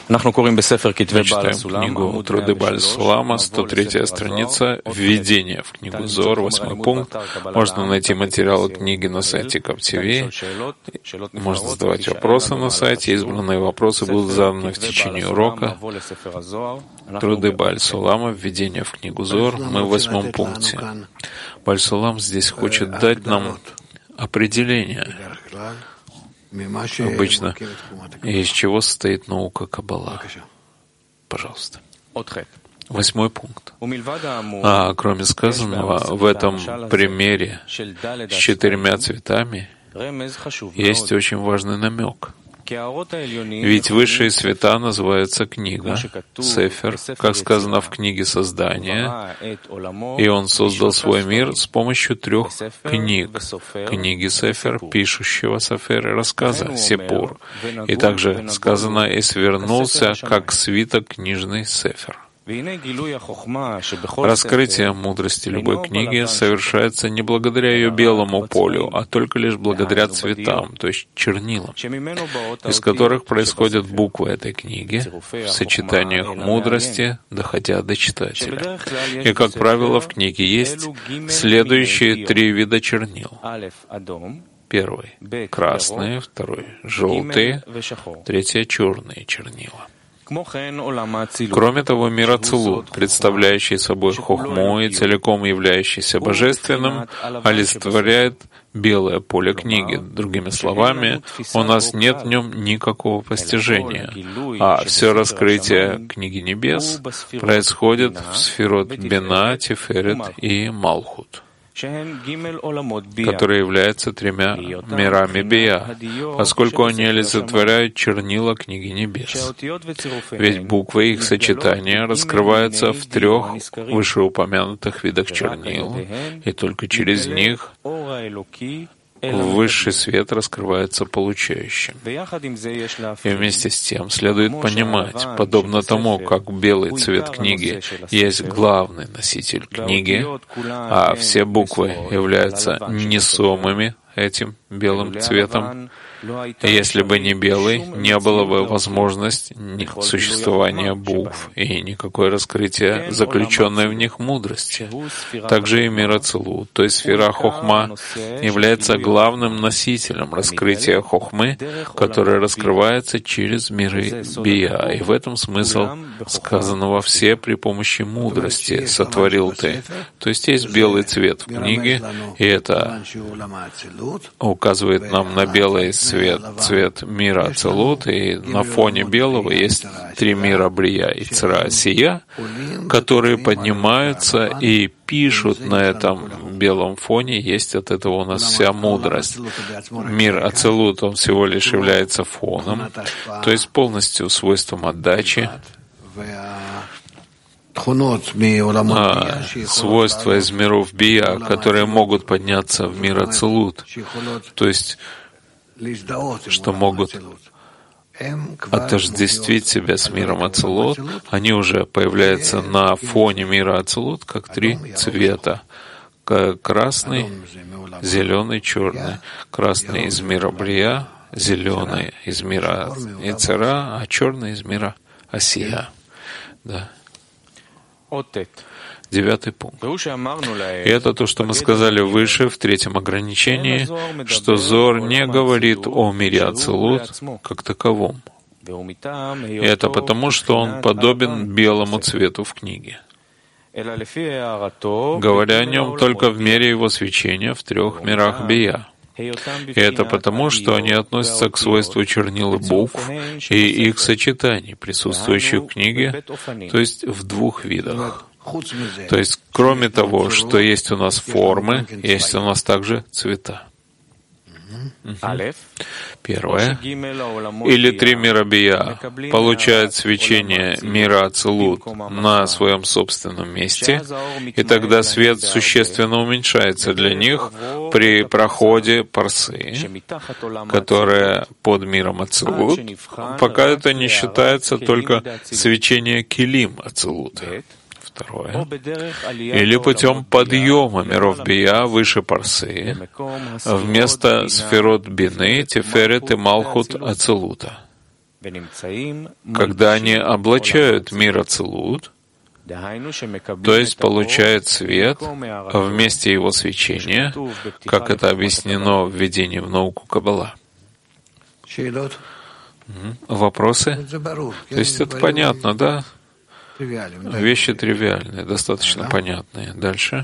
Мы читаем книгу «Труды Бааль-Сулама», 103-я страница, «Введение в книгу Зоар», 8 пункт. Можно найти материалы книги на сайте КапТВ. Можно задавать вопросы на сайте. Избранные вопросы будут заданы в течение урока. «Труды Бааль-Сулама», «Введение в книгу Зоар». Мы в 8 пункте. Бааль-Сулам здесь хочет дать нам определение. Обычно, из чего состоит наука Каббала. Пожалуйста. 8 пункт. Кроме сказанного, в этом примере с 4 цветами есть очень важный намек. Ведь высшие света называются книга, Сефер, как сказано в книге Создания, и он создал свой мир с помощью 3 книг. Книги Сефер, пишущего Сефер и рассказа, Сипур. И также сказано, и свернулся, как свиток книжный Сефер. Раскрытие мудрости любой книги совершается не благодаря ее белому полю, а только лишь благодаря цветам, то есть чернилам, из которых происходят буквы этой книги в сочетаниях мудрости, доходя до читателя. И, как правило, в книге есть следующие 3 вида чернил. Первый — красные, второй — желтые, третий — черные чернила. Кроме того, мир Ацилут, представляющий собой хохму и целиком являющийся божественным, олицетворяет белое поле книги. Другими словами, у нас нет в нем никакого постижения, а все раскрытие книги небес происходит в сферот Бина, Тиферет и Малхут, которые являются 3 мирами Бия, поскольку они олицетворяют чернила книги небес. Ведь буквы и их сочетания раскрываются в 3 вышеупомянутых видах чернил, и только через них высший свет раскрывается получающим. И вместе с тем следует понимать, подобно тому, как белый цвет книги есть главный носитель книги, а все буквы являются несомыми этим белым цветом. Если бы не белый, не было бы возможности существования букв и никакое раскрытие заключенной в них мудрости. Также и мир Ацилут, то есть сфера Хохма, является главным носителем раскрытия Хохмы, которая раскрывается через миры Бия. И в этом смысл сказанного «все при помощи мудрости сотворил ты». То есть есть белый цвет в книге, и это указывает нам на белый цвет мира Ацилут, и на фоне белого есть 3 мира Брия и Цра Асия, которые поднимаются и пишут на этом белом фоне, есть от этого у нас вся мудрость. Мир Ацилут, он всего лишь является фоном, то есть полностью свойством отдачи, свойства из миров Бия, которые могут подняться в мир Ацилут, то есть что могут отождествить себя с миром Ацилут, они уже появляются на фоне мира Ацилут как 3 цвета. Красный, зеленый, черный. Красный из мира Брия, зеленый из мира Ицера, а черный из мира Асия. Да. 9 пункт. И это то, что мы сказали выше, в 3-м ограничении, что Зоар не говорит о мире Ацилут как таковом. И это потому, что он подобен белому цвету в книге, говоря о нем только в мере его свечения в 3 мирах Бия. И это потому, что они относятся к свойству чернил и букв и их сочетаний, присутствующих в книге, то есть в 2 видах. То есть, кроме того, что есть у нас формы, есть у нас также цвета. Первое. Или 3 мира Бия получают свечение мира Ацилут на своем собственном месте, и тогда свет существенно уменьшается для них при проходе парсы, которая под миром Ацилут, пока это не считается только свечение Келим Ацилута. Второе. Или путем подъема миров Бия выше парсы, вместо сферот Бины, Тиферет и Малхут Ацилута. когда они облачают мир Ацилут, то есть получают свет вместе его свечения, как это объяснено в введении в науку Каббала. Вопросы? То есть это понятно, да? Вещи тривиальные, достаточно понятные. Дальше.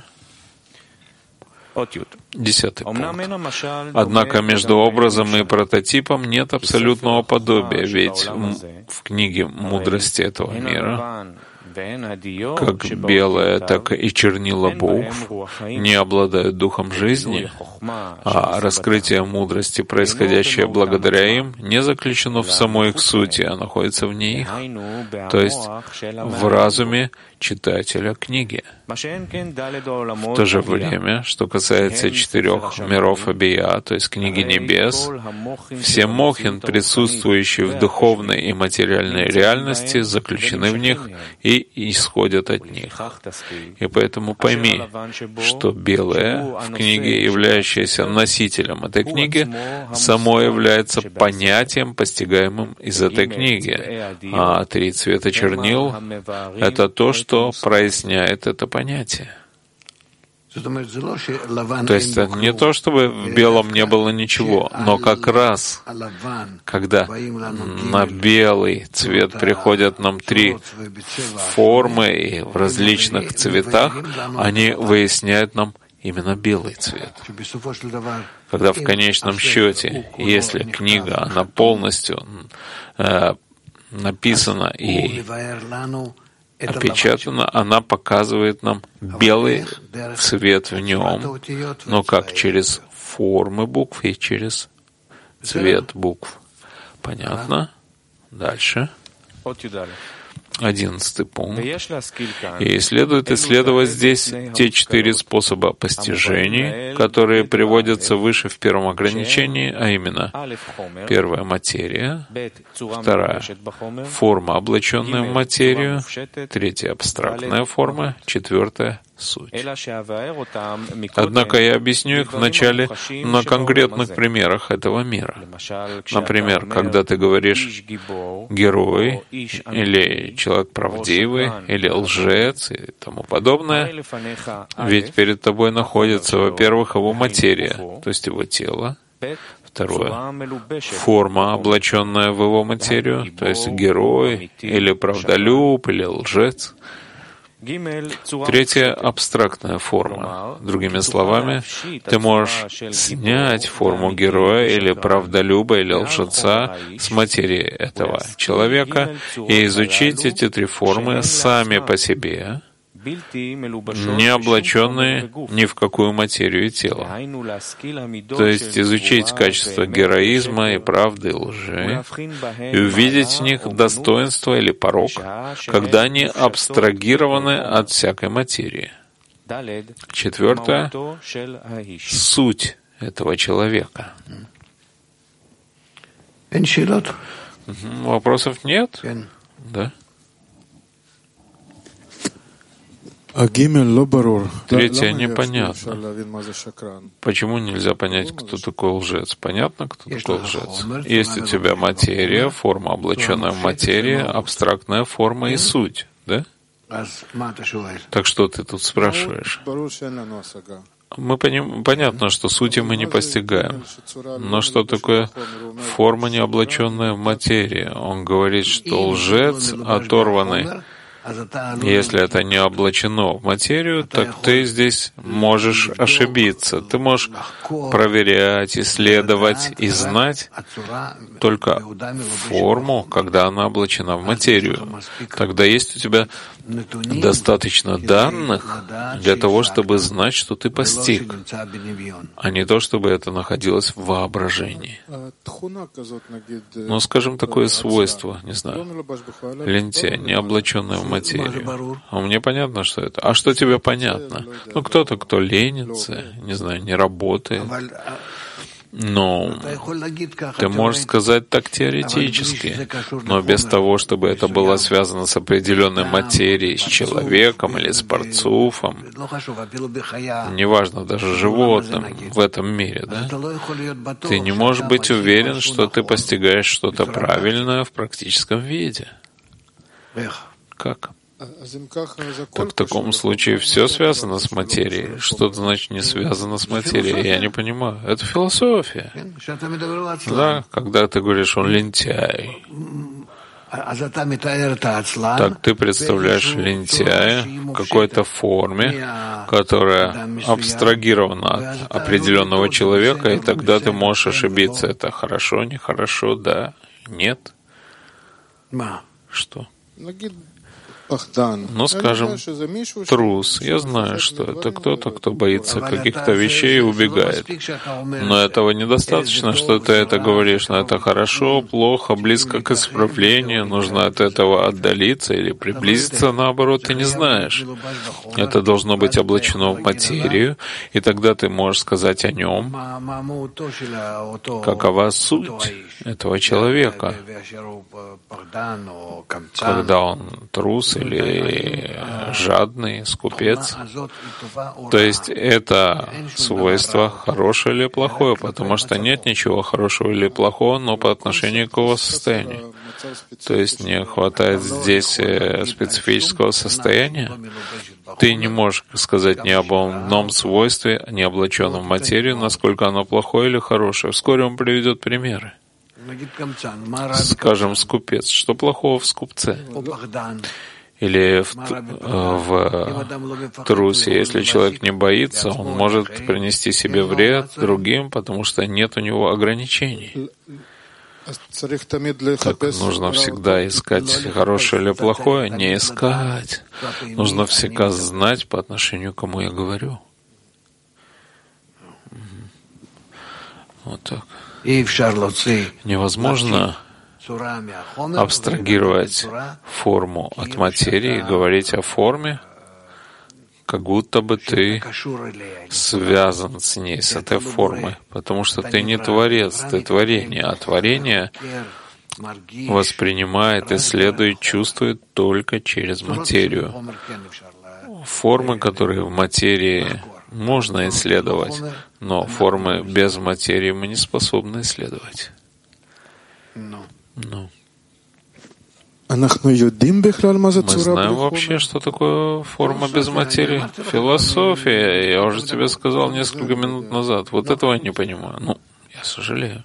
10 пункт. Однако между образом и прототипом нет абсолютного подобия, ведь в книге мудрости этого мира как белое, так и чернила букв не обладают духом жизни, а раскрытие мудрости, происходящее благодаря им, не заключено в самой их сути, а находится вне их, то есть в разуме читателя книги. В то же время, что касается 4 миров Абия, то есть книги небес, все мохин, присутствующие в духовной и материальной реальности, заключены в них и исходят от них. И поэтому пойми, что белое в книге, являющееся носителем этой книги, само является понятием, постигаемым из этой книги, а 3 цвета чернил — это то, что проясняет это понятие. То есть это не то, чтобы в белом не было ничего, но как раз, когда на белый цвет приходят нам 3 формы и в различных цветах, они выясняют нам именно белый цвет. Когда в конечном счете, если книга, она полностью написана и опечатана, она показывает нам белый цвет в нем, но как через формы букв и через цвет букв. Понятно? Дальше. 11 пункт. И следует исследовать здесь те 4 способа постижений, которые приводятся выше в первом ограничении, а именно: 1 — материя, 2 — форма, облаченная в материю, 3 — абстрактная форма, 4 — суть. Однако я объясню их вначале на конкретных примерах этого мира. Например, когда ты говоришь «герой» или «человек правдивый» или «лжец» и тому подобное, ведь перед тобой находится, во-первых, его материя, то есть его тело, 2 — форма, облаченная в его материю, то есть герой или правдолюб или лжец, 3 — абстрактная форма. Другими словами, ты можешь снять форму героя или правдолюба или лжеца с материи этого человека и изучить эти 3 формы сами по себе, не облаченные ни в какую материю и тело. То есть изучить качество героизма и правды и лжи, и увидеть в них достоинство или порок, когда они абстрагированы от всякой материи. 4 — суть этого человека. Вопросов нет? Да? 3 непонятно. Почему нельзя понять, кто такой лжец? Понятно, кто такой лжец? Есть у тебя материя, форма, облаченная в материи, абстрактная форма и суть, да? Так что ты тут спрашиваешь? Понятно, что сути мы не постигаем. Но что такое форма, не облаченная в материи? Он говорит, что лжец оторванный. Если это не облачено в материю, так ты здесь можешь ошибиться. Ты можешь проверять, исследовать и знать только форму, когда она облачена в материю. Тогда есть у тебя достаточно данных для того, чтобы знать, что ты постиг, а не то, чтобы это находилось в воображении. Ну, скажем, такое свойство, не знаю, лентяй, не облаченная в материю. А мне понятно, что это. А что тебе понятно? Ну, кто-то, кто ленится, не знаю, не работает. Ну, ты можешь сказать так теоретически, но без того, чтобы это было связано с определенной материей, с человеком или с парцуфом, неважно, даже животным в этом мире, да? Ты не можешь быть уверен, что ты постигаешь что-то правильное в практическом виде. Как? Так в таком случае все связано с материей. Что-то значит не связано с материей. Я не понимаю. Это философия. Да, когда ты говоришь, он лентяй. Так ты представляешь лентяя в какой-то форме, которая абстрагирована от определенного человека, и тогда ты можешь ошибиться. Это хорошо, нехорошо, да, нет? Что? Ну, скажем, трус. Я знаю, что это кто-то, кто боится каких-то вещей и убегает. Но этого недостаточно, что ты это говоришь. Но это хорошо, плохо, близко к исправлению. Нужно от этого отдалиться или приблизиться, наоборот, ты не знаешь. Это должно быть облачено в материю, и тогда ты можешь сказать о нем, какова суть этого человека, когда он трус или жадный, скупец. То есть это свойство хорошее или плохое, потому что нет ничего хорошего или плохого, но по отношению к его состоянию. То есть не хватает здесь специфического состояния. Ты не можешь сказать ни об одном свойстве, не облаченном в материю, насколько оно плохое или хорошее. Вскоре он приведет примеры. Скажем, скупец. Что плохого в скупце? Или в трусе. Если человек не боится, он может принести себе вред другим, потому что нет у него ограничений. Так нужно всегда искать хорошее или плохое, не искать. Нужно всегда знать, по отношению к кому я говорю. Вот так. Невозможно абстрагировать форму от материи и говорить о форме, как будто бы ты связан с ней, с этой формой, потому что ты не творец, ты творение, а творение воспринимает, исследует, чувствует только через материю. Формы, которые в материи можно исследовать, но формы без материи мы не способны исследовать. Ну. Мы знаем вообще, что такое форма без материи? Философия, я уже тебе сказал несколько минут назад. Вот этого я не понимаю. Ну, я сожалею.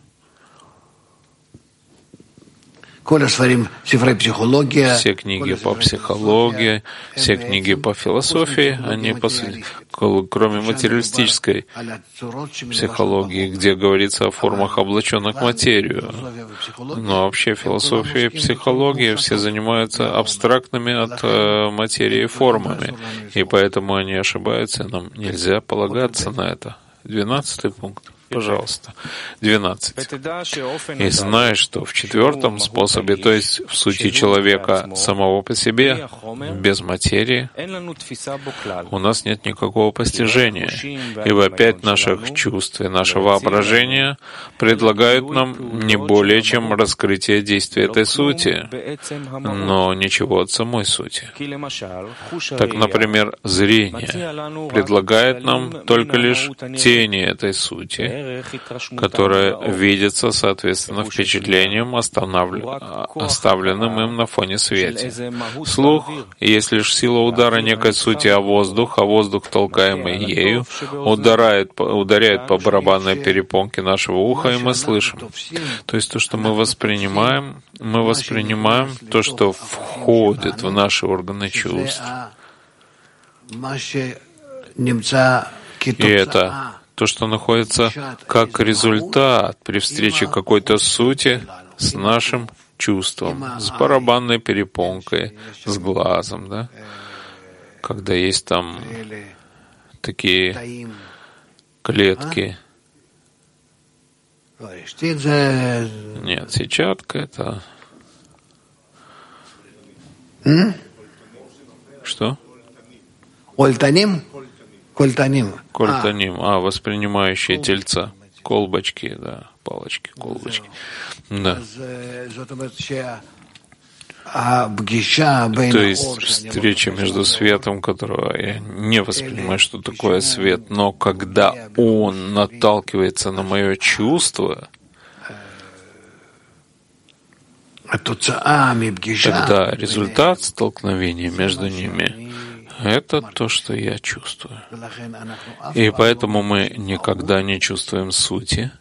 Все книги по психологии, все книги по философии, они, кроме материалистической психологии, где говорится о формах, облаченных в материю, но вообще философия и психология все занимаются абстрактными от материи формами, и поэтому они ошибаются, и нам нельзя полагаться на это. 12 пункт. Пожалуйста. 12. И знаешь, что в четвертом способе, то есть в сути человека самого по себе, без материи, у нас нет никакого постижения. Ибо опять наших чувств и наше воображение предлагают нам не более чем раскрытие действия этой сути, но ничего от самой сути. Так, например, зрение предлагает нам только лишь тени этой сути, которое видится, соответственно, впечатлением, оставленным им на фоне света. Слух есть лишь сила удара некой сути о воздух, а воздух, толкаемый ею, ударяет по барабанной перепонке нашего уха, и мы слышим. То есть то, что мы воспринимаем то, что входит в наши органы чувств. И это то, что находится как результат при встрече какой-то сути с нашим чувством, с барабанной перепонкой, с глазом, да? Когда есть там такие клетки. Нет, сетчатка — это... Что? Кольтаним, воспринимающие тельца. колбочки, да, палочки, колбочки. Да. То есть встреча между светом, которого я не воспринимаю, что такое свет, но когда он наталкивается на мое чувство, тогда результат столкновения между ними — это то, что я чувствую. И поэтому мы никогда не чувствуем сути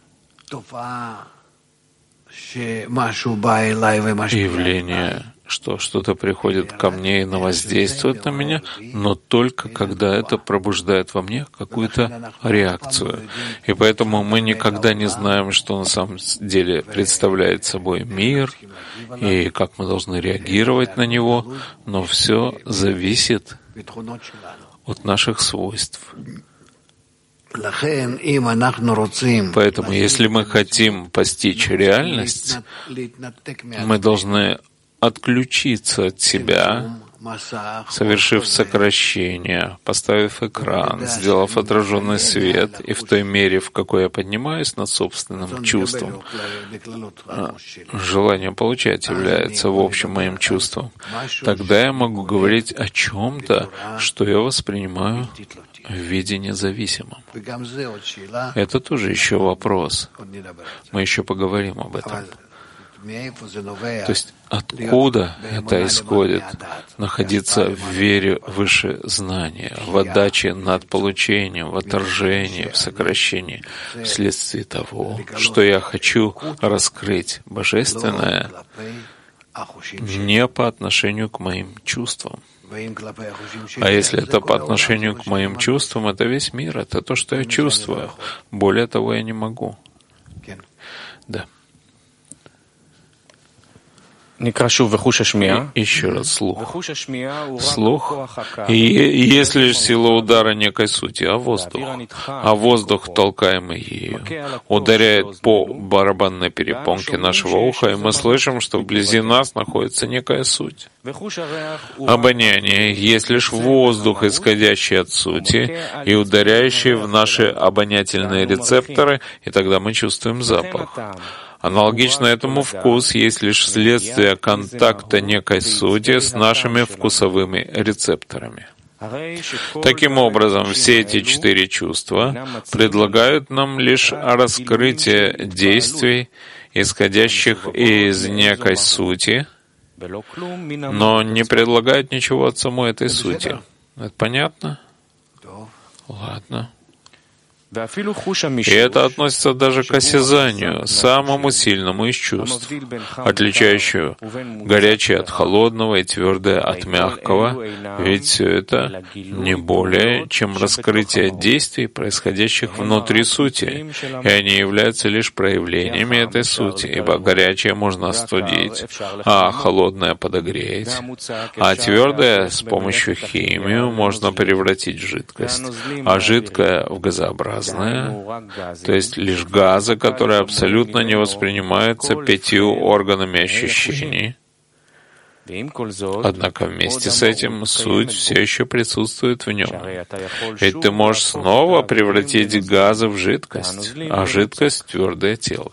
явления, что что-то приходит ко мне и воздействует на меня, но только когда это пробуждает во мне какую-то реакцию. И поэтому мы никогда не знаем, что на самом деле представляет собой мир и как мы должны реагировать на него, но все зависит от наших свойств. Поэтому, если мы хотим постичь реальность, мы должны отключиться от себя, совершив сокращение, поставив экран, сделав отраженный свет, и в той мере, в какой я поднимаюсь над собственным чувством, желание получать является в общем моим чувством, тогда я могу говорить о чем-то, что я воспринимаю в виде независимом. Это тоже еще вопрос. Мы еще поговорим об этом. То есть откуда это исходит? Находиться в вере выше знания, в отдаче над получением, в отторжении, в сокращении, вследствие того, что я хочу раскрыть божественное не по отношению к моим чувствам. А если это по отношению к моим чувствам, это весь мир, это то, что я чувствую. Более того, я не могу. Да. Еще раз слух. Слух и есть лишь сила удара некой сути, а воздух, толкаемый ею, ударяет по барабанной перепонке нашего уха, и мы слышим, что вблизи нас находится некая суть. Обоняние есть лишь воздух, исходящий от сути и ударяющий в наши обонятельные рецепторы, и тогда мы чувствуем запах. Аналогично этому вкус есть лишь следствие контакта некой сути с нашими вкусовыми рецепторами. Таким образом, все эти 4 чувства предлагают нам лишь раскрытие действий, исходящих из некой сути, но не предлагают ничего от самой этой сути. Это понятно? Ладно. И это относится даже к осязанию, самому сильному из чувств, отличающему горячее от холодного и твердое от мягкого, ведь все это не более, чем раскрытие действий, происходящих внутри сути, и они являются лишь проявлениями этой сути, ибо горячее можно остудить, а холодное подогреть, а твердое с помощью химии можно превратить в жидкость, а жидкое в газообразное, то есть лишь газы, которые абсолютно не воспринимаются 5 органами ощущений. Однако вместе с этим суть все еще присутствует в нем. Ведь ты можешь снова превратить газы в жидкость, а жидкость — в твердое тело.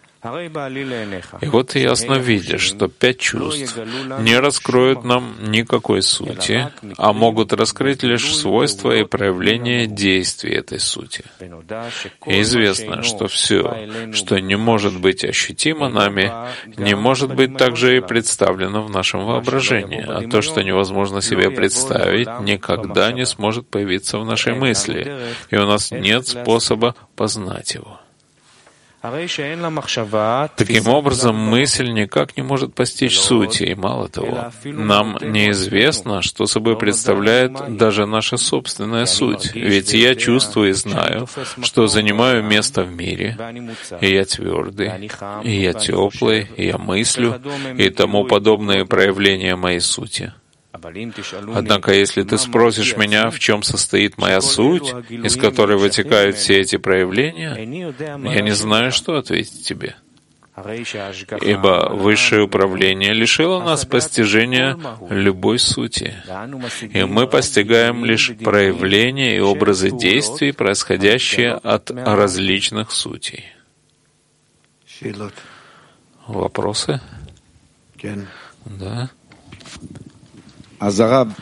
И вот ты ясно видишь, что 5 чувств не раскроют нам никакой сути, а могут раскрыть лишь свойства и проявления действий этой сути. И известно, что все, что не может быть ощутимо нами, не может быть также и представлено в нашем воображении, а то, что невозможно себе представить, никогда не сможет появиться в нашей мысли, и у нас нет способа познать его. Таким образом, мысль никак не может постичь сути, и мало того, нам неизвестно, что собой представляет даже наша собственная суть, ведь я чувствую и знаю, что занимаю место в мире, и я твердый, и я теплый, и я мыслю, и тому подобные проявления моей сути. Однако, если ты спросишь меня, в чем состоит моя суть, из которой вытекают все эти проявления, я не знаю, что ответить тебе. Ибо высшее управление лишило нас постижения любой сути, и мы постигаем лишь проявления и образы действий, происходящие от различных сутей. Вопросы? Да. Рав,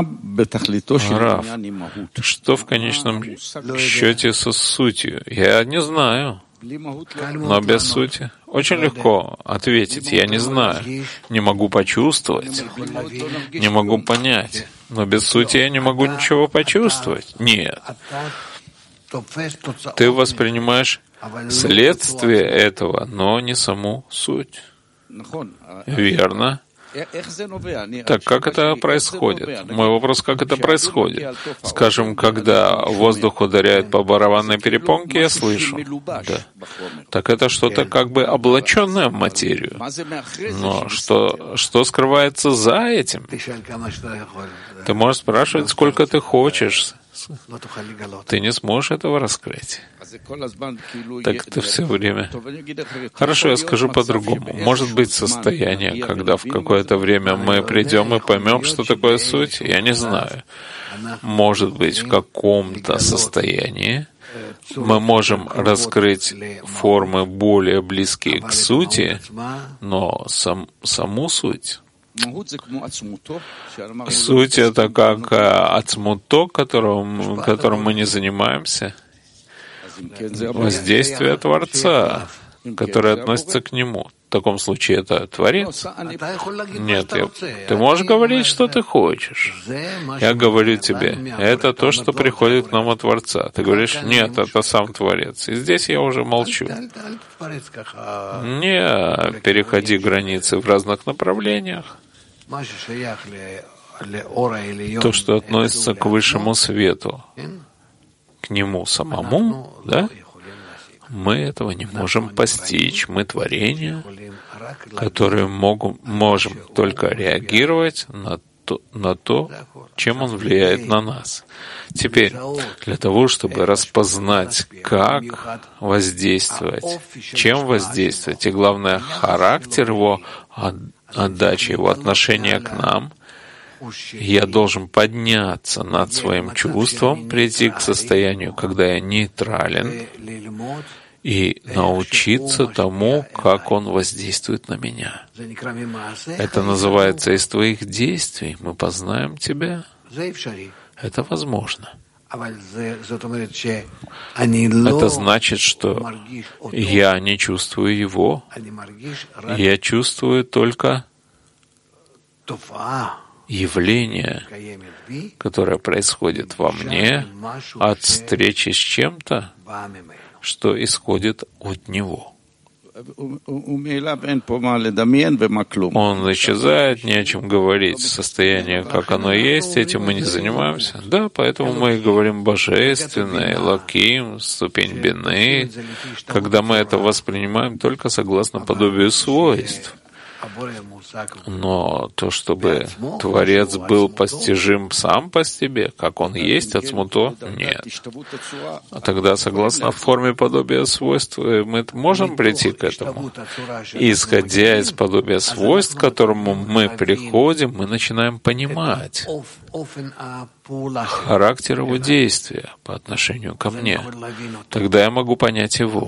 что в конечном счете со сутью? Я не знаю. Но без сути очень легко ответить. Я не знаю. Не могу почувствовать. Не могу понять. Но без сути я не могу ничего почувствовать. Нет. Ты воспринимаешь следствие этого, но не саму суть. Верно. Так как это происходит? Мой вопрос, как это происходит? Скажем, когда воздух ударяет по барабанной перепонке, я слышу. Да. Так это что-то как бы облаченное в материю. Но что скрывается за этим? Ты можешь спрашивать, сколько ты хочешь. Ты не сможешь этого раскрыть. Так это все время. Хорошо, я скажу по-другому. Может быть состояние, когда в какое-то время мы придем и поймем, что такое суть? Я не знаю. Может быть, в каком-то состоянии мы можем раскрыть формы более близкие к сути, но саму суть. Суть — это как ацмуто, которым мы не занимаемся, воздействие Творца, которое относится к Нему. В таком случае это Творец? Нет, ты можешь говорить, что ты хочешь. Я говорю тебе, это то, что приходит к нам от Творца. Ты говоришь, нет, это сам Творец. И здесь я уже молчу. Не переходи границы в разных направлениях. То, что относится к высшему свету, к Нему самому, да? Мы этого не можем постичь. Мы творения, которые можем только реагировать на то, чем Он влияет на нас. Теперь, для того, чтобы распознать, как воздействовать, чем воздействовать, и главное, характер Его, отдача Его, отношения к нам, я должен подняться над своим чувством, прийти к состоянию, когда я нейтрален, и научиться тому, как он воздействует на меня. Это называется из твоих действий. Мы познаем тебя. Это возможно. Это значит, что я не чувствую его. Я чувствую только явление, которое происходит во мне от встречи с чем-то, что исходит от него. Он исчезает, не о чем говорить. Состояние, как оно есть, этим мы не занимаемся. Да, поэтому мы и говорим божественное, лаким, ступень бины, когда мы это воспринимаем только согласно подобию свойств. Но то, чтобы Творец был постижим сам по себе, как он есть, ацмуто, нет. А тогда, согласно форме подобия свойств, мы можем прийти к этому. И, исходя из подобия свойств, к которому мы приходим, мы начинаем понимать характер его действия по отношению ко мне. Тогда я могу понять его.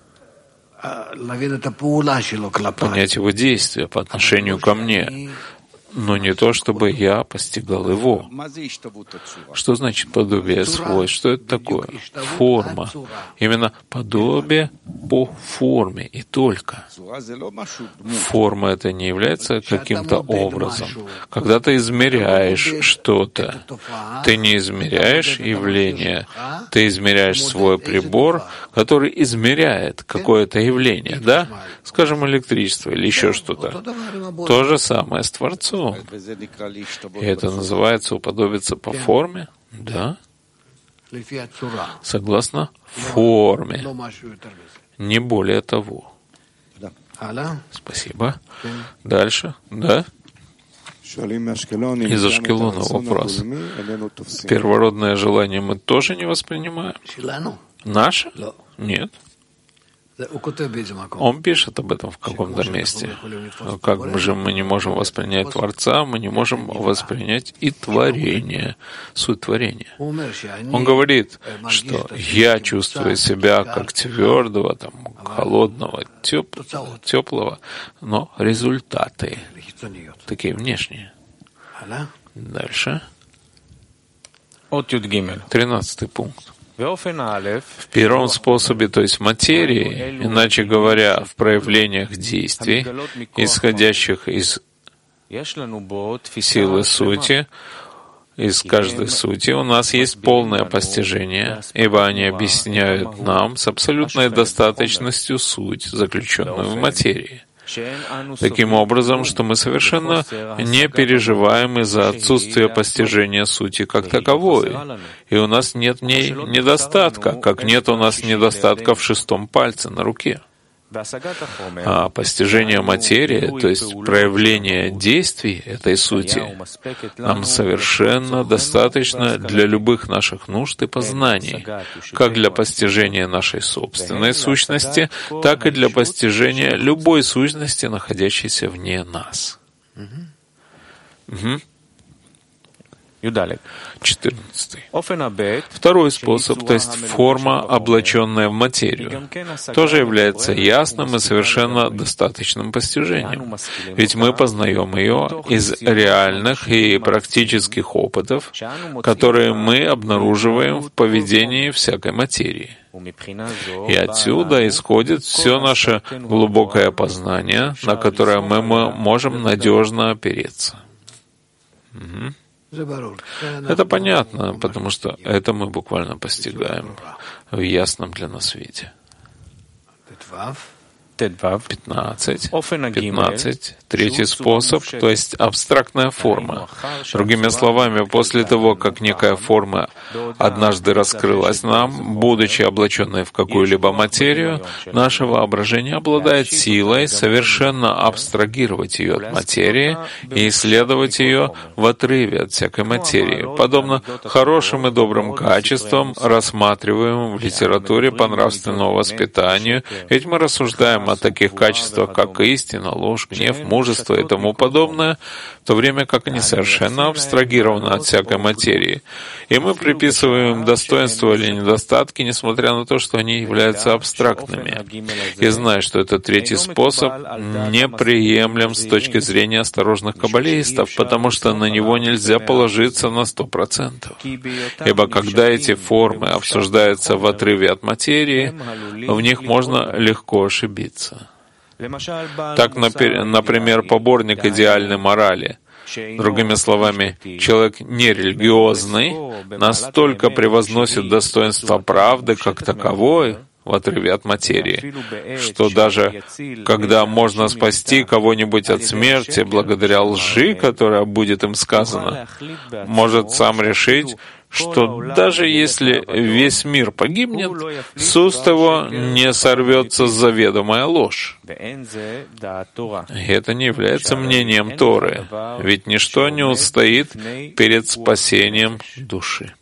Понять его действия по отношению ко мне, но не то, чтобы я постигал его. Что значит подобие свойств? Что это такое? Форма. Именно подобие по форме и только. Форма это не является каким-то образом. Когда ты измеряешь что-то, ты не измеряешь явление, ты измеряешь свой прибор, который измеряет какое-то явление, да? Скажем, электричество или еще что-то. То же самое с Творцом. И это называется уподобиться по форме, да? Согласно форме. Не более того. Спасибо. Дальше, да? Из Ашкелона вопрос. Первородное желание мы тоже не воспринимаем? Наше? Нет. Он пишет об этом в каком-то месте. Как же мы не можем воспринять Творца, мы не можем воспринять и творение, суть творения. Он говорит, что я чувствую себя как твердого, холодного, теплого, но результаты такие внешние. Дальше. 13 пункт. В первом способе, то есть в материи, иначе говоря, в проявлениях действий, исходящих из силы сути, из каждой сути, у нас есть полное постижение, ибо они объясняют нам с абсолютной достаточностью суть, заключенную в материи. Таким образом, что мы совершенно не переживаем из-за отсутствия постижения сути как таковой, и у нас нет в ней недостатка, как нет у нас недостатка в шестом пальце на руке. А постижение материи, то есть проявление действий этой сути, нам совершенно достаточно для любых наших нужд и познаний, как для постижения нашей собственной сущности, так и для постижения любой сущности, находящейся вне нас. 14. Второй способ, то есть форма, облаченная в материю, тоже является ясным и совершенно достаточным постижением. Ведь мы познаем ее из реальных и практических опытов, которые мы обнаруживаем в поведении всякой материи. И отсюда исходит все наше глубокое познание, на которое мы можем надежно опереться. Это понятно, потому что это мы буквально постигаем в ясном для нас виде. 15. Третий способ, то есть абстрактная форма. Другими словами, после того, как некая форма однажды раскрылась нам, будучи облаченной в какую-либо материю, наше воображение обладает силой совершенно абстрагировать ее от материи и исследовать ее в отрыве от всякой материи, подобно хорошим и добрым качествам, рассматриваемым в литературе по нравственному воспитанию, ведь мы рассуждаем о таких качествах, как истина, ложь, гнев, мужество и тому подобное, в то время как они совершенно абстрагированы от всякой материи. И мы приписываем им достоинства или недостатки, несмотря на то, что они являются абстрактными. И зная, что этот третий способ неприемлем с точки зрения осторожных каббалистов, потому что на него нельзя положиться на 100%. Ибо когда эти формы обсуждаются в отрыве от материи, в них можно легко ошибиться. Так, например, поборник идеальной морали. Другими словами, человек нерелигиозный настолько превозносит достоинство правды как таковой в отрыве от материи, что даже когда можно спасти кого-нибудь от смерти благодаря лжи, которая будет им сказана, может сам решить, что даже если весь мир погибнет, с уст его не сорвется заведомая ложь. И это не является мнением Торы, ведь ничто не устоит перед спасением души.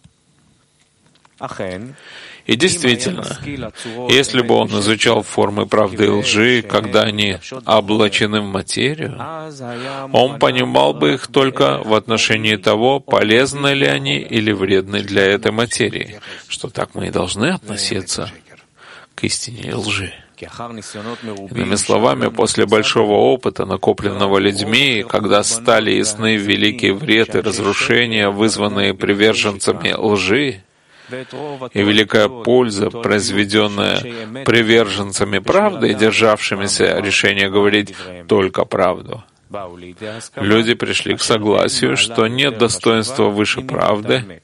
И действительно, если бы он изучал формы правды и лжи, когда они облачены в материю, он понимал бы их только в отношении того, полезны ли они или вредны для этой материи, что так мы и должны относиться к истине и лжи. Иными словами, после большого опыта, накопленного людьми, когда стали ясны великий вред и разрушения, вызванные приверженцами лжи, и великая польза, произведенная приверженцами правды, державшимися решения говорить только правду, люди пришли к согласию, что нет достоинства выше правды,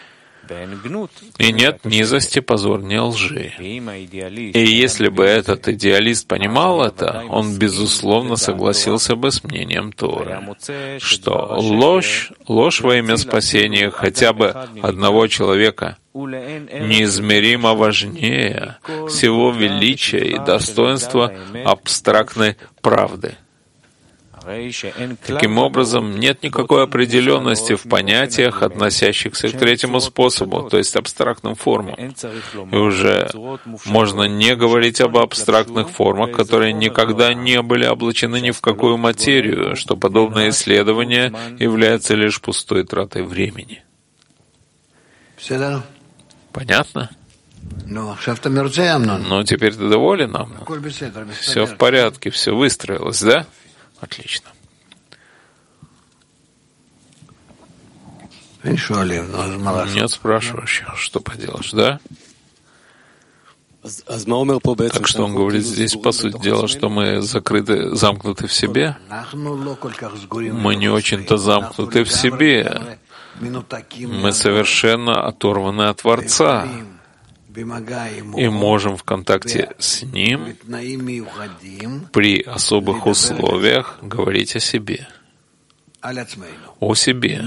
и нет низости позорнее лжи. И если бы этот идеалист понимал это, он, безусловно, согласился бы с мнением Торы, что ложь во имя спасения хотя бы одного человека неизмеримо важнее всего величия и достоинства абстрактной правды. Таким образом, нет никакой определенности в понятиях, относящихся к третьему способу, то есть абстрактным формам. И уже можно не говорить об абстрактных формах, которые никогда не были облачены ни в какую материю, что подобное исследование является лишь пустой тратой времени. Понятно? Ну, теперь ты доволен, Амнон? Все в порядке, все выстроилось, да? Отлично. Нет спрашивающих, что поделаешь, да? Так что он говорит здесь, по сути дела, что мы замкнуты в себе. Мы не очень-то замкнуты в себе. Мы совершенно оторваны от Творца и можем в контакте с Ним при особых условиях говорить о себе. О себе.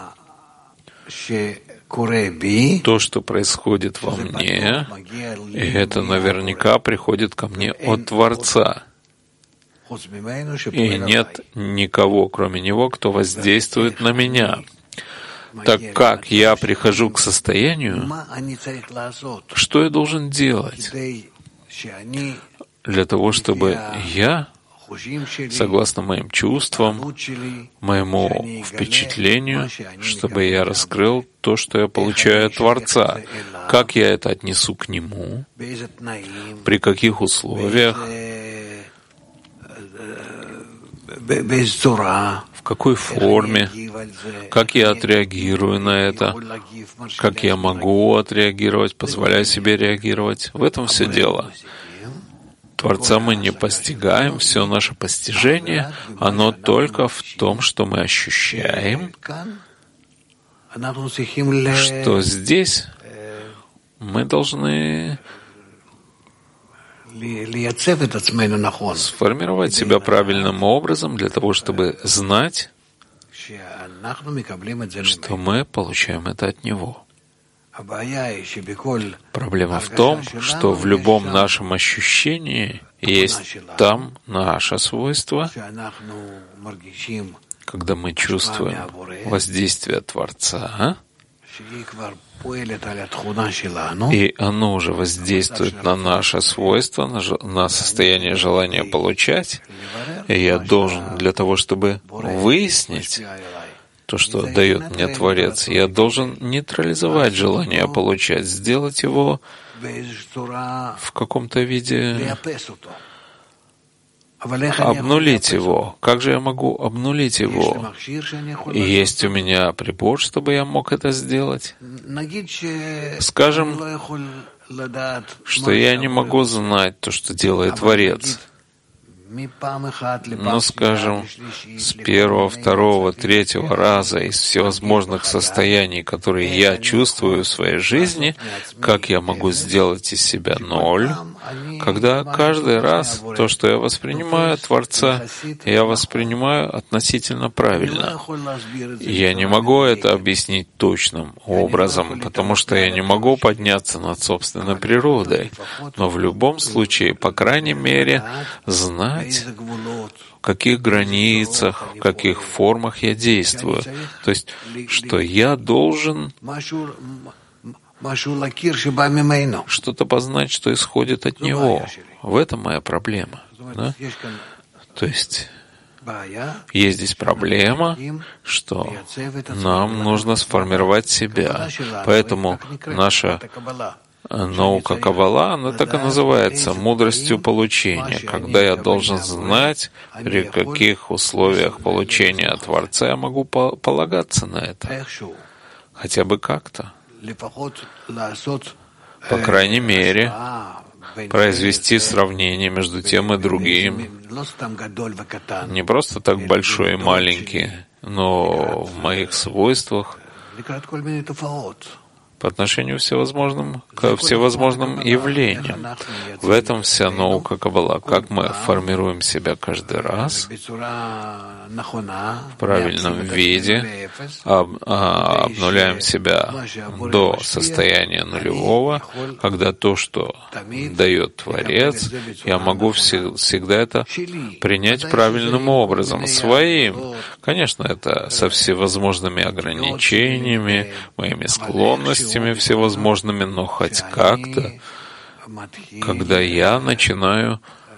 То, что происходит во мне, и это наверняка приходит ко мне от Творца. И нет никого, кроме Него, кто воздействует на меня. Так как я прихожу к состоянию, что я должен делать для того, чтобы я, согласно моим чувствам, моему впечатлению, чтобы я раскрыл то, что я получаю от Творца? Как я это отнесу к Нему? При каких условиях? В какой форме? Как я отреагирую на это? Как я могу отреагировать, позволяю себе реагировать? В этом все дело. Творца мы не постигаем, все наше постижение, оно только в том, что мы ощущаем, что здесь мы должны сформировать себя правильным образом для того, чтобы знать, что мы получаем это от Него. Проблема в том, что в любом нашем ощущении есть там наше свойство, когда мы чувствуем воздействие Творца, и оно уже воздействует на наше свойство, на состояние желания получать. И я должен для того, чтобы выяснить то, что дает мне Творец, я должен нейтрализовать желание получать, сделать его в каком-то виде, обнулить его. Как же я могу обнулить его? И есть у меня прибор, чтобы я мог это сделать. Скажем, что я не могу знать то, что делает Творец. Но, скажем, с первого, второго, третьего раза из всевозможных состояний, которые я чувствую в своей жизни, как я могу сделать из себя ноль, когда каждый раз то, что я воспринимаю от Творца, я воспринимаю относительно правильно. Я не могу это объяснить точным образом, потому что я не могу подняться над собственной природой. Но в любом случае, по крайней мере, знать, в каких границах, в каких формах я действую. То есть, что я должен что-то познать, что исходит от Него. В этом моя проблема. Да? То есть, есть здесь проблема, что нам нужно сформировать себя. Поэтому наша наука Каббала, она так и называется мудростью получения, когда я должен знать, при каких условиях получения от Творца я могу полагаться на это. Хотя бы как-то. По крайней мере, произвести сравнение между тем и другим. Не просто так большой и маленький, но в моих свойствах по отношению к всевозможным явлениям. В этом вся наука Каббала, как мы формируем себя каждый раз в правильном виде, обнуляем себя до состояния нулевого, когда то, что дает Творец, я могу всегда это принять правильным образом, своим. Конечно, это со всевозможными ограничениями, моими склонностями всевозможными, но хоть как-то, когда я начинаю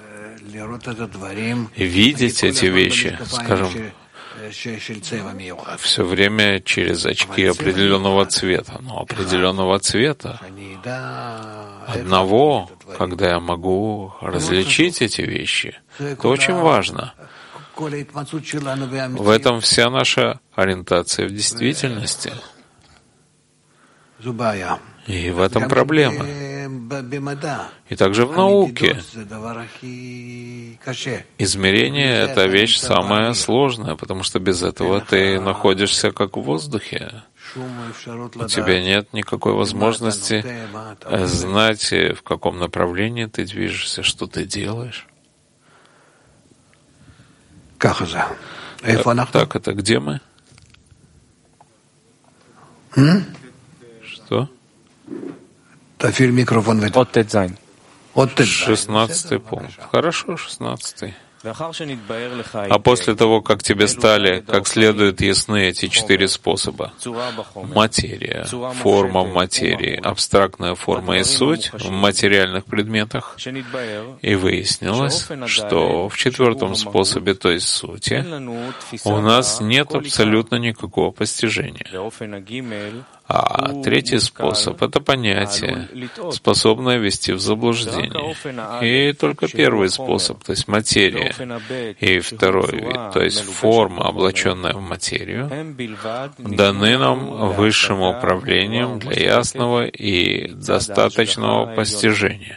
видеть эти вещи, скажем, все время через очки определенного цвета, но определенного цвета одного, когда я могу различить эти вещи, это очень важно. В этом вся наша ориентация в действительности. И в этом проблема. И также в науке. Измерение — это вещь самая сложная, потому что без этого ты находишься как в воздухе. У тебя нет никакой возможности знать, в каком направлении ты движешься, что ты делаешь. Так, это где мы? Что? 16-й пункт. Хорошо, 16-й. А после того, как тебе стали как следует ясны эти 4 способа — материя, форма в материи, абстрактная форма и суть в материальных предметах, и выяснилось, что в 4-м способе, то есть сути, у нас нет абсолютно никакого постижения. А 3-й способ — это понятие, способное ввести в заблуждение. И только 1-й способ, то есть материя, и 2-й вид, то есть форма, облаченная в материю, даны нам высшим управлением для ясного и достаточного постижения.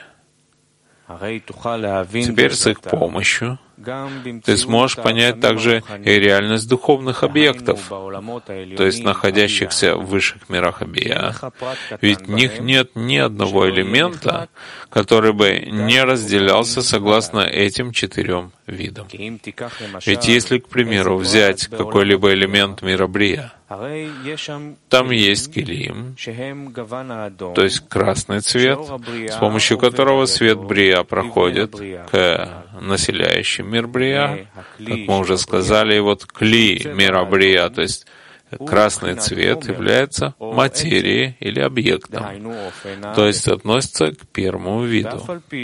Теперь с их помощью ты сможешь понять также и реальность духовных объектов, то есть находящихся в высших мирах Абия. Ведь в них нет ни одного элемента, который бы не разделялся согласно этим 4 видам. Ведь если, к примеру, взять какой-либо элемент мира Брия, там есть килим, то есть красный цвет, с помощью которого свет Брия проходит к населяющим мир Брия, как мы уже сказали, и вот кли мира Брия, то есть красный цвет, является материей или объектом, то есть относится к 1-му виду.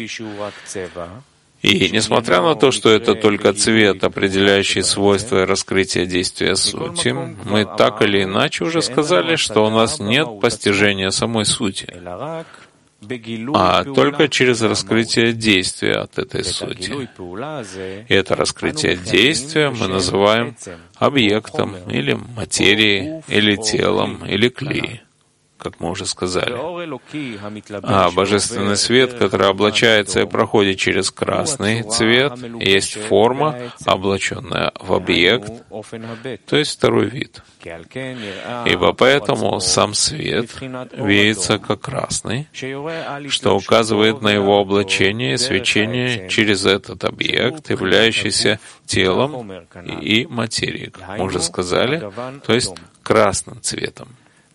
И несмотря на то, что это только цвет, определяющий свойства и раскрытие действия сути, мы так или иначе уже сказали, что у нас нет постижения самой сути, а только через раскрытие действия от этой сути. И это раскрытие действия мы называем объектом, или материей, или телом, или кли, как мы уже сказали. А божественный свет, который облачается и проходит через красный цвет, есть форма, облаченная в объект, то есть 2-й вид. Ибо поэтому сам свет видится как красный, что указывает на его облачение и свечение через этот объект, являющийся телом и материей, как мы уже сказали, то есть красным цветом.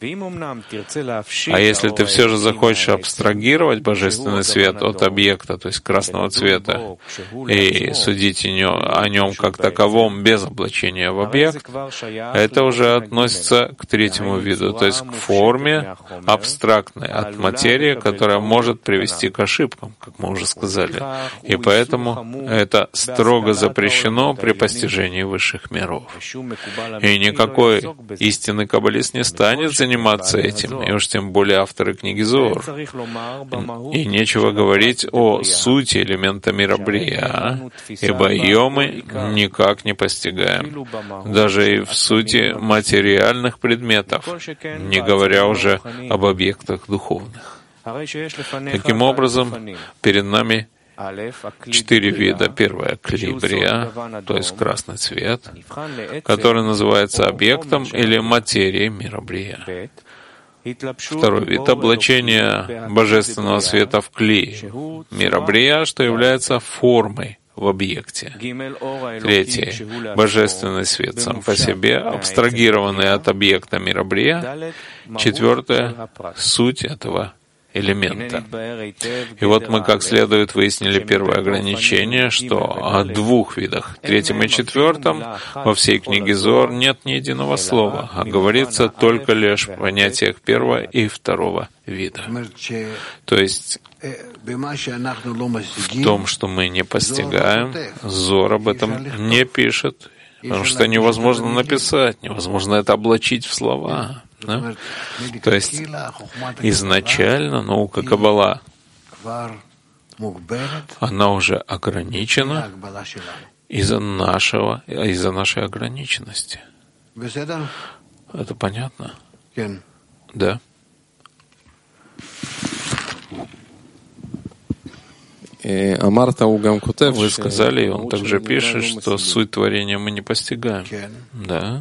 А если ты все же захочешь абстрагировать божественный свет от объекта, то есть красного цвета, и судить о нем как таковом без облачения в объект, это уже относится к 3-му виду, то есть к форме абстрактной от материи, которая может привести к ошибкам, как мы уже сказали. И поэтому это строго запрещено при постижении высших миров. И никакой истинный каббалист не станет заниматься этим, и уж тем более авторы книги Зоар. И нечего говорить о сути элемента мира Брия, ибо ее мы никак не постигаем, даже и в сути материальных предметов, не говоря уже об объектах духовных. Таким образом, перед нами 4 вида. Первое — кли Брия, то есть красный цвет, который называется объектом или материей мира Брия. Второй вид — облачение божественного света в кли, мира Брия, что является формой в объекте. Третий — божественный свет сам по себе, абстрагированный от объекта мира Брия. Четвертое — суть этого элемента. И вот мы как следует выяснили первое ограничение, что о двух видах, третьем и четвертом, во всей книге Зоар нет ни единого слова, а говорится только лишь в понятиях первого и второго вида. То есть в том, что мы не постигаем, Зоар об этом не пишет, потому что невозможно написать, невозможно это облачить в слова. Да? То есть изначально наука Каббала, она уже ограничена из-за нашей ограниченности. Это понятно? Да. Вы сказали, и он также пишет, что суть творения мы не постигаем. Да.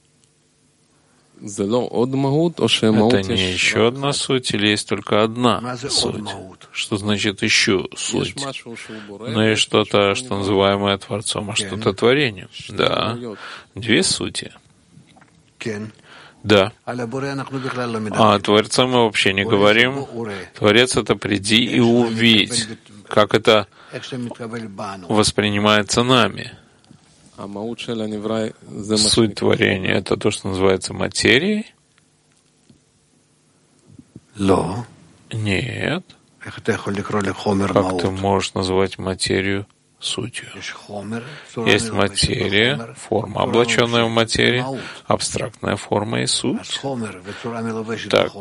Это не еще одна суть или есть только одна суть? Что значит еще суть? Ну и что-то, что называемое Творцом, а что-то творением. Да. Две сути. Да. А о Творце мы вообще не говорим. Творец — это приди и увидь, как это воспринимается нами. Суть творения — это то, что называется материей? Нет. Как ты можешь назвать материю сутью? Есть материя, форма, облаченная в материи, абстрактная форма и суть. Так,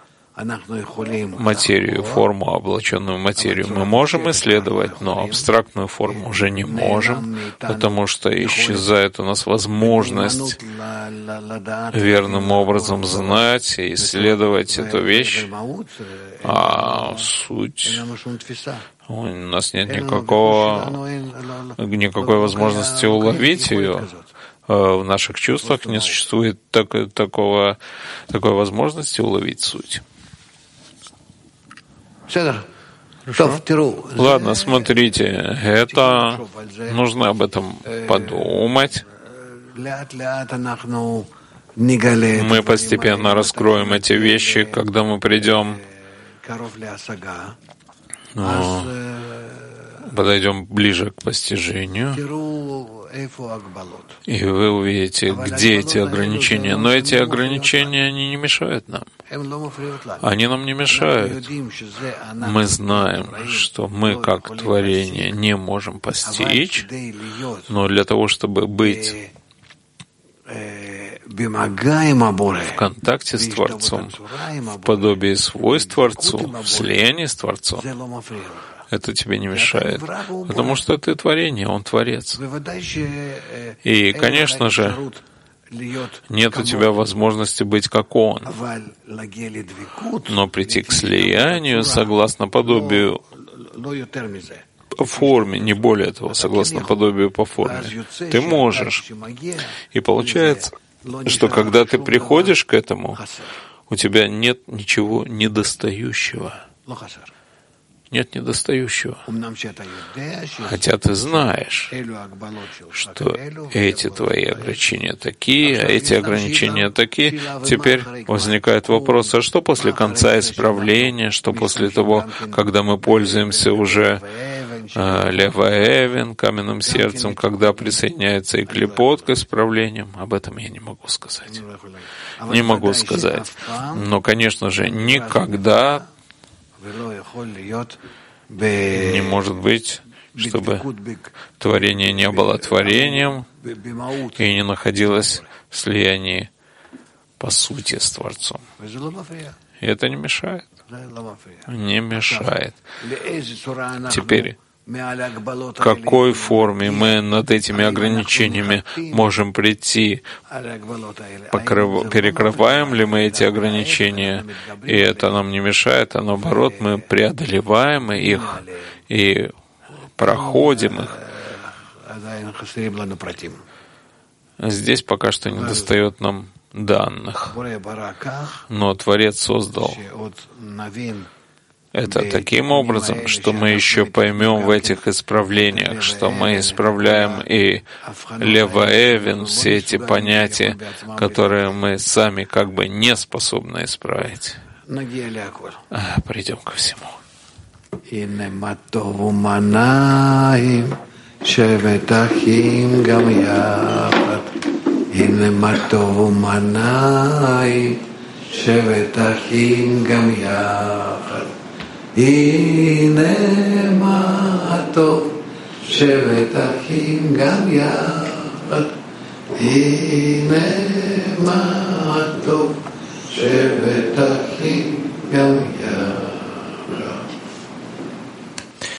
материю, форму, облаченную в материю мы можем исследовать, но абстрактную форму уже не можем, потому что исчезает у нас возможность верным образом знать и исследовать эту вещь, а суть у нас нет никакой возможности уловить ее. В наших чувствах не существует такой возможности уловить суть. Хорошо. Ладно, смотрите, это нужно об этом подумать. Мы постепенно раскроем эти вещи, когда мы придем, подойдем ближе к постижению, и вы увидите, где эти ограничения. Но эти ограничения, они не мешают нам. Они нам не мешают. Мы знаем, что мы, как творение, не можем постичь, но для того, чтобы быть в контакте с Творцом, в подобии свойств Творцу, в слиянии с Творцом, это тебе не мешает, потому что ты творение, он Творец. И, конечно же, нет у тебя возможности быть как он, но прийти к слиянию согласно подобию по форме, не более того, согласно подобию по форме, ты можешь. И получается, что когда ты приходишь к этому, у тебя нет ничего недостающего. Нет недостающего. Хотя ты знаешь, что эти твои ограничения такие, а эти ограничения такие. Теперь возникает вопрос, а что после конца исправления, что после того, когда мы пользуемся уже лева-эвен, каменным сердцем, когда присоединяется и клипот к исправлениям? Об этом я не могу сказать. Не могу сказать. Но, конечно же, никогда не может быть, чтобы творение не было творением и не находилось в слиянии по сути с Творцом. И это не мешает. Не мешает. Теперь, в какой форме мы над этими ограничениями можем прийти? Перекрываем ли мы эти ограничения, и это нам не мешает, а наоборот, мы преодолеваем их и проходим их. Здесь пока что не достает нам данных. Но Творец создал это таким образом, что мы еще поймем в этих исправлениях, что мы исправляем и левоэвен, все эти понятия, которые мы сами как бы не способны исправить. Придем ко всему. הנה מה טוב, שבת אחים גם יחד. הנה מה טוב, שבת אחים גם יחד.